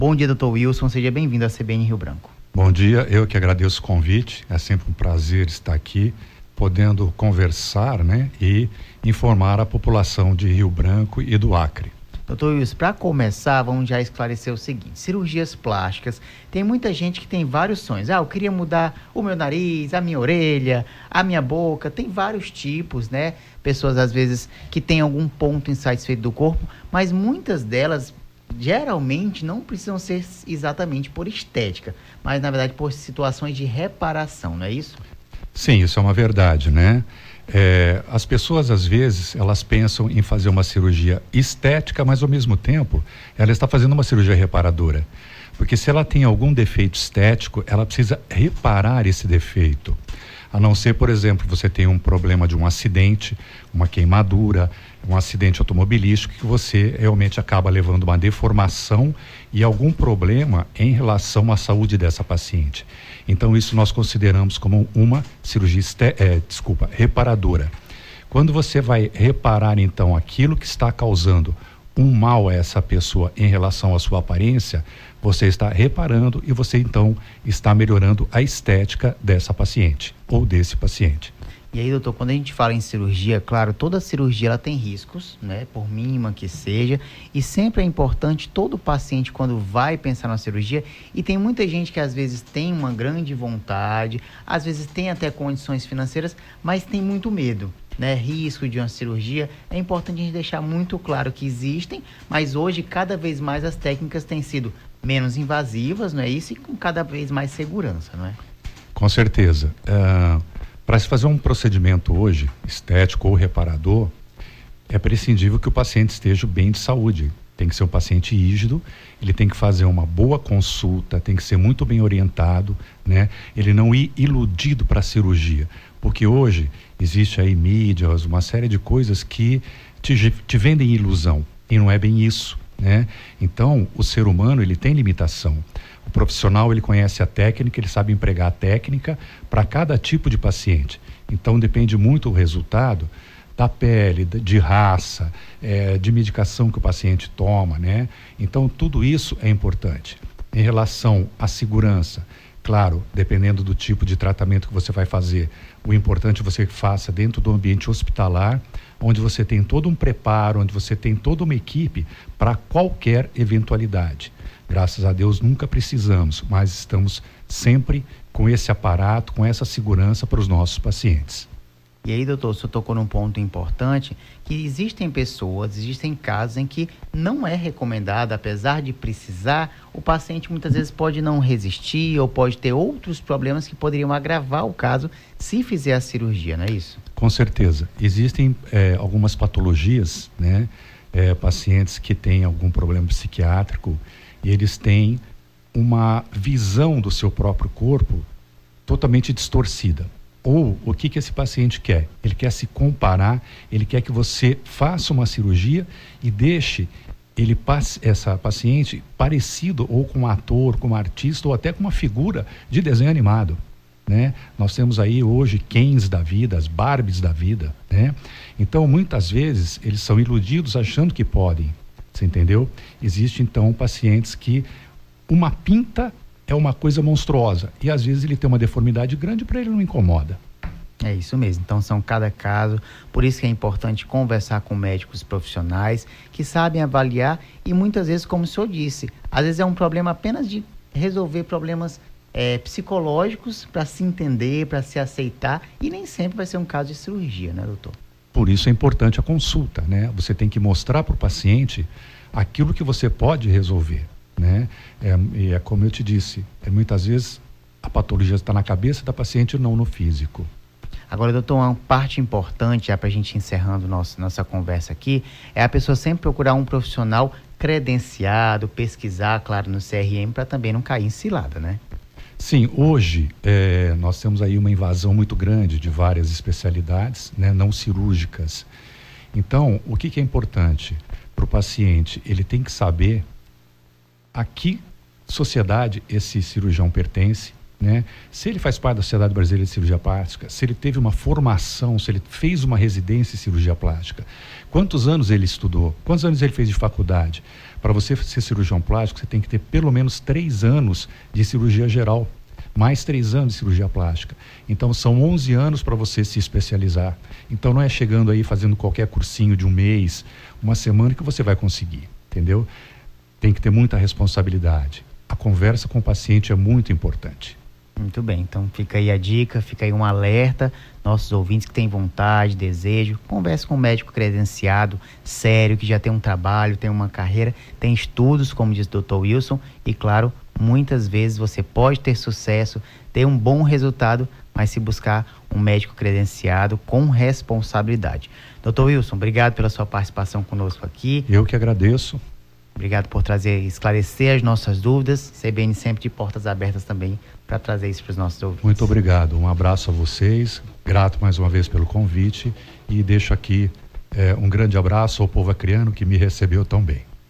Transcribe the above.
Bom dia, doutor Wilson, seja bem-vindo à CBN Rio Branco. Bom dia, eu que agradeço o convite, é sempre um prazer estar aqui, podendo conversar, e informar a população de Rio Branco e do Acre. Doutor Wilson, para começar, vamos já esclarecer o seguinte: cirurgias plásticas, tem muita gente que tem vários sonhos. Eu queria mudar o meu nariz, a minha orelha, a minha boca, tem vários tipos, Pessoas, às vezes, que têm algum ponto insatisfeito do corpo, mas muitas delas geralmente não precisam ser exatamente por estética, mas na verdade por situações de reparação, não é isso? Sim, isso é uma verdade, as pessoas às vezes elas pensam em fazer uma cirurgia estética, mas ao mesmo tempo ela está fazendo uma cirurgia reparadora, porque se ela tem algum defeito estético, ela precisa reparar esse defeito. A não ser, por exemplo, você tem um problema de um acidente, uma queimadura, um acidente automobilístico, que você realmente acaba levando uma deformação e algum problema em relação à saúde dessa paciente. Então, isso nós consideramos como uma cirurgia reparadora. Quando você vai reparar, então, aquilo que está causando um mal a essa pessoa em relação à sua aparência, você está reparando e você então está melhorando a estética dessa paciente ou desse paciente. E aí, doutor, quando a gente fala em cirurgia, claro, toda cirurgia ela tem riscos, por mínima que seja, e sempre é importante todo paciente, quando vai pensar na cirurgia, e tem muita gente que às vezes tem uma grande vontade, às vezes tem até condições financeiras, mas tem muito medo. Risco de uma cirurgia, é importante a gente deixar muito claro que existem, mas hoje cada vez mais as técnicas têm sido menos invasivas, não é isso? E com cada vez mais segurança, não é? Com certeza. Para se fazer um procedimento hoje, estético ou reparador, é prescindível que o paciente esteja bem de saúde. Tem que ser um paciente rígido, ele tem que fazer uma boa consulta, tem que ser muito bem orientado, Ele não ir iludido para a cirurgia, porque hoje existe aí mídias, uma série de coisas que te vendem ilusão, e não é bem isso, Então, o ser humano, ele tem limitação. O profissional, ele conhece a técnica, ele sabe empregar a técnica para cada tipo de paciente. Então, depende muito o resultado da pele, de raça, de medicação que o paciente toma, Então, tudo isso é importante. Em relação à segurança, claro, dependendo do tipo de tratamento que você vai fazer, o importante é que você faça dentro do ambiente hospitalar, onde você tem todo um preparo, onde você tem toda uma equipe para qualquer eventualidade. Graças a Deus nunca precisamos, mas estamos sempre com esse aparato, com essa segurança para os nossos pacientes. E aí, doutor, o senhor tocou num ponto importante, que existem casos em que não é recomendado, apesar de precisar, o paciente muitas vezes pode não resistir ou pode ter outros problemas que poderiam agravar o caso se fizer a cirurgia, não é isso? Com certeza. Existem algumas patologias, pacientes que têm algum problema psiquiátrico e eles têm uma visão do seu próprio corpo totalmente distorcida. Ou o que esse paciente quer? Ele quer se comparar, ele quer que você faça uma cirurgia e deixe essa paciente parecido ou com um ator, com um artista ou até com uma figura de desenho animado. Nós temos aí hoje Kens da vida, as Barbies da vida, Então, muitas vezes, eles são iludidos achando que podem, você entendeu? Existe, então, pacientes que uma pinta é uma coisa monstruosa e às vezes ele tem uma deformidade grande, para ele não incomoda. É isso mesmo, então são cada caso, por isso que é importante conversar com médicos profissionais que sabem avaliar e muitas vezes, como o senhor disse, às vezes é um problema apenas de resolver problemas psicológicos para se entender, para se aceitar, e nem sempre vai ser um caso de cirurgia, doutor? Por isso é importante a consulta, Você tem que mostrar para o paciente aquilo que você pode resolver, E é como eu te disse, muitas vezes a patologia está na cabeça da paciente e não no físico. Agora, doutor, uma parte importante, já para a gente encerrando nossa conversa aqui, é a pessoa sempre procurar um profissional credenciado, pesquisar, claro, no CRM, para também não cair em cilada, Sim, hoje nós temos aí uma invasão muito grande de várias especialidades, não cirúrgicas. Então, o que é importante para o paciente? Ele tem que saber a que sociedade esse cirurgião pertence, né? Se ele faz parte da Sociedade Brasileira de Cirurgia Plástica, se ele teve uma formação, se ele fez uma residência em cirurgia plástica, quantos anos ele estudou, quantos anos ele fez de faculdade. Para você ser cirurgião plástico, você tem que ter pelo menos 3 anos de cirurgia geral, mais 3 anos de cirurgia plástica. Então são 11 anos para você se especializar. Então não é chegando aí fazendo qualquer cursinho de um mês, uma semana que você vai conseguir, entendeu? Tem que ter muita responsabilidade. A conversa com o paciente é muito importante. Muito bem, então fica aí a dica, fica aí um alerta, nossos ouvintes que têm vontade, desejo, converse com um médico credenciado, sério, que já tem um trabalho, tem uma carreira, tem estudos, como diz o Dr. Wilson, e claro, muitas vezes você pode ter sucesso, ter um bom resultado, mas se buscar um médico credenciado com responsabilidade. Dr. Wilson, obrigado pela sua participação conosco aqui. Eu que agradeço. Obrigado por esclarecer as nossas dúvidas. CBN sempre de portas abertas também para trazer isso para os nossos ouvintes. Muito obrigado. Um abraço a vocês. Grato mais uma vez pelo convite e deixo aqui um grande abraço ao povo acreano que me recebeu tão bem.